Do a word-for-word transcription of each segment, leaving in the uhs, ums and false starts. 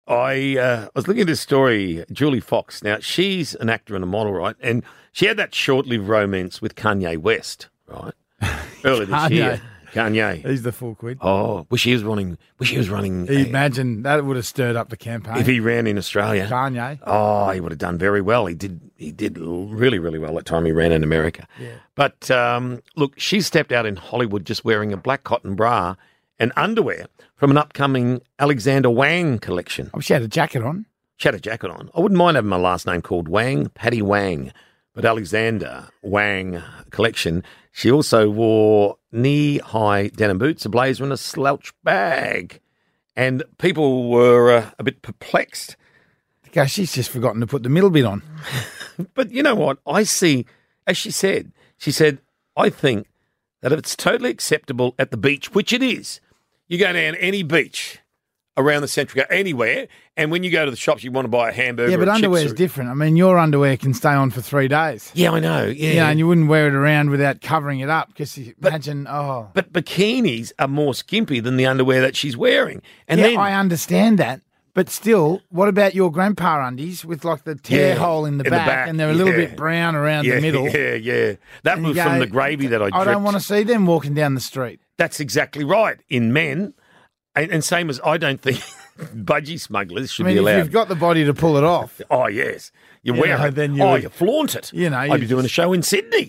I uh, I was looking at this story, Julie Fox. Now, she's an actor and a model, right? And she had that short-lived romance with Kanye West, right? Earlier this year. Kanye. He's the full quid. Oh, wish he was running. Wish he was running. Uh, Imagine that would have stirred up the campaign. If he ran in Australia. Kanye. Oh, he would have done very well. He did He did really, really well that time he ran in America. Yeah. But, um, look, she stepped out in Hollywood just wearing a black cotton bra and underwear from an upcoming Alexander Wang collection. Oh, she had a jacket on. She had a jacket on. I wouldn't mind having my last name called Wang, Patty Wang. But Alexander Wang collection, she also wore knee-high denim boots, a blazer and a slouch bag. And people were uh, a bit perplexed. Gosh, she's just forgotten to put the middle bit on. But you know what? I see, as she said, she said, I think that if it's totally acceptable at the beach, which it is, you go down any beach around the central, go anywhere, and when you go to the shops, you want to buy a hamburger. Yeah, but underwear is or... different. I mean, your underwear can stay on for three days. Yeah, I know. Yeah, you know, and you wouldn't wear it around without covering it up because imagine, oh. But bikinis are more skimpy than the underwear that she's wearing. And yeah, then I understand that. But still, what about your grandpa undies with like the tear Yeah, hole in the, in the back, back, and they're a little yeah. bit brown around yeah, the middle? Yeah, yeah. That And was you from go, the gravy that I dripped. I don't want to see them walking down the street. That's exactly right. In men, and, and same as I don't think budgie smugglers should I mean, be if allowed. you've got the body to pull it off. Oh, yes. You, You wear know, it. then you oh, would- you flaunt it. You know, I'd you be doing a just- show in Sydney.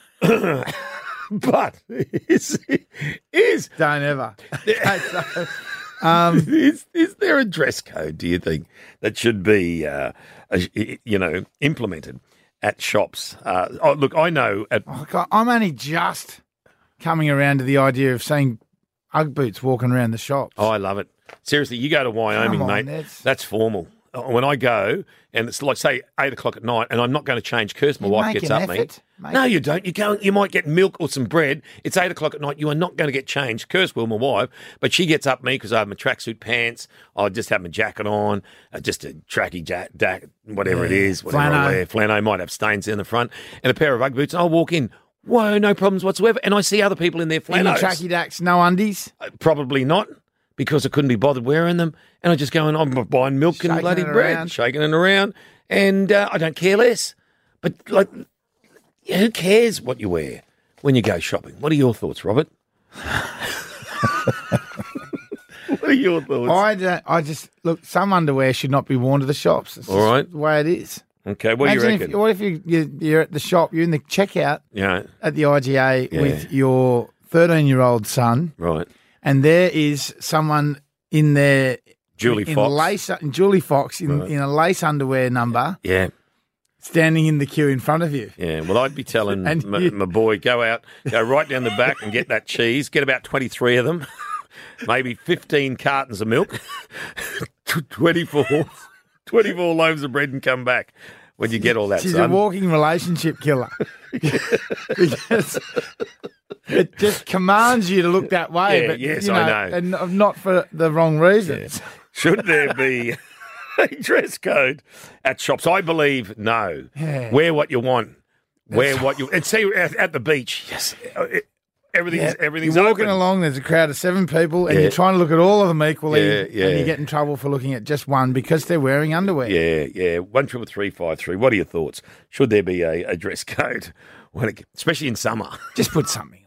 But is, is, Don't ever. So, um, is, is there a dress code, do you think, that should be, uh, uh, you know, implemented at shops? Uh, oh, look, I know at... oh God, I'm only just coming around to the idea of seeing Ugg boots walking around the shops. Oh, I love it. Seriously, you go to Wyoming, Come on, mate, that's- that's formal. When I go, and it's like, say, eight o'clock at night, and I'm not going to change curse, my You wife make gets an up, mate. effort. Make No, it. you don't. You go, you might get milk or some bread. It's eight o'clock at night. You are not going to get changed. Curse will, my wife, but she gets up me because I have my tracksuit pants. I just have my jacket on, uh, just a tracky jack, jack whatever it Yeah. is, whatever I Flano. wear. Flano might have stains in the front, and a pair of Ugg boots. And I'll walk in. Whoa, no problems whatsoever. And I see other people in their In your flanos. tracky dacks, no undies. Uh, Probably not, because I couldn't be bothered wearing them. And I just go and I'm buying milk Shaking and bloody it bread, around. shaking it around. And uh, I don't care less. But, like, yeah, who cares what you wear when you go shopping? What are your thoughts, Robert? What are your thoughts? I don't, I just look. Some underwear should not be worn to the shops. It's All just right. the way it is. Okay, what do you Imagine reckon? if, what if you, you you're at the shop, you're in the checkout yeah, at the I G A Yeah. with your thirteen-year-old son, right. and there is someone in there, Julie in Fox. lace, in Julie Fox in, Right. in a lace underwear number, Yeah, standing in the queue in front of you. yeah. Well, I'd be telling And my, you- my boy, go out, go right down the back and get that cheese. Get about twenty-three of them, maybe fifteen cartons of milk, twenty-four, twenty-four loaves of bread, and come back when you get all that. She's son. a walking relationship killer. Because it just commands you to look that way. Yeah, but, yes, you know, I know. And not for the wrong reasons. Should there be a dress code at shops? I believe no. Yeah. Wear what you want. Wear what you and see at, at the beach. Yes, it, everything's Yeah, everything's you're walking open. along, there's a crowd of seven people, and Yeah. you're trying to look at all of them equally, Yeah, yeah. and you get in trouble for looking at just one because they're wearing underwear. Yeah, yeah. One triple three five three. What are your thoughts? Should there be a, a dress code when it, especially in summer? Just put something.